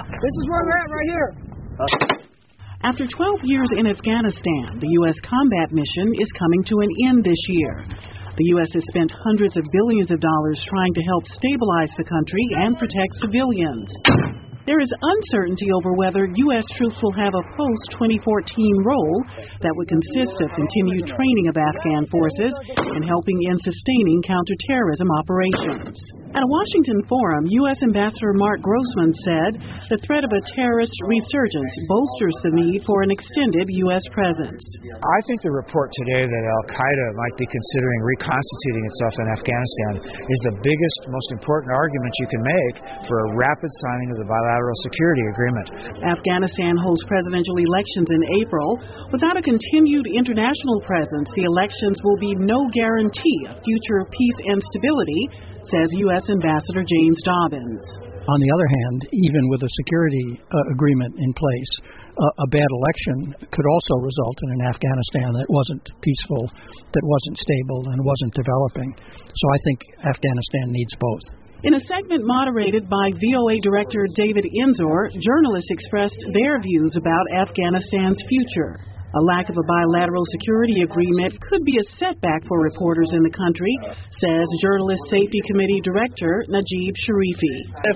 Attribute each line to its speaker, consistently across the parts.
Speaker 1: This is where we're at right here.
Speaker 2: After 12 years in Afghanistan, the U.S. combat mission is coming to an end this year. The U.S. has spent hundreds of billions of dollars trying to help stabilize the country and protect civilians. There is uncertainty over whether U.S. troops will have a post-2014 role that would consist of continued training of Afghan forces and helping in sustaining counterterrorism operations. At a Washington forum, U.S. Ambassador Mark Grossman said the threat of a terrorist resurgence bolsters the need for an extended U.S. presence.
Speaker 3: I think the report today that al-Qaeda might be considering reconstituting itself in Afghanistan is the biggest, most important argument you can make for a rapid signing of the bilateral security agreement.
Speaker 2: Afghanistan holds presidential elections in April. Without a continued international presence, the elections will be no guarantee of future peace and stability, says U.S. Ambassador James Dobbins.
Speaker 4: On the other hand, even with a security agreement in place, a bad election could also result in an Afghanistan that wasn't peaceful, that wasn't stable, and wasn't developing. So I think Afghanistan needs both.
Speaker 2: In a segment moderated by VOA Director David Enzor, journalists expressed their views about Afghanistan's future. A lack of a bilateral security agreement could be a setback for reporters in the country, says Journalist Safety Committee Director Najib Sharifi.
Speaker 5: If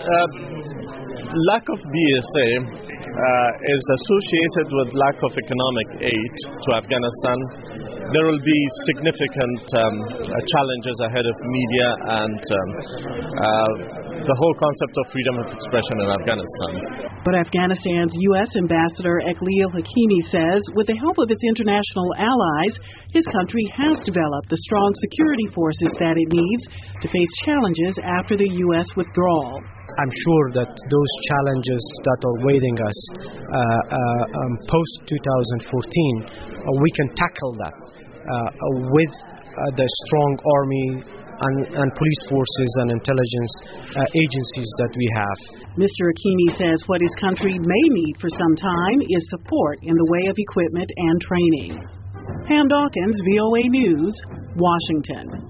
Speaker 5: lack of BSA is associated with lack of economic aid to Afghanistan, there will be significant challenges ahead of media and the whole concept of freedom of expression in Afghanistan.
Speaker 2: But Afghanistan's U.S. Ambassador Eklil Hakimi says with the help of its international allies, his country has developed the strong security forces that it needs to face challenges after the U.S. withdrawal.
Speaker 6: I'm sure that those challenges that are waiting us post-2014, we can tackle that with the strong army and police forces and intelligence agencies that we have.
Speaker 2: Mr. Hakimi says what his country may need for some time is support in the way of equipment and training. Pam Dawkins, VOA News, Washington.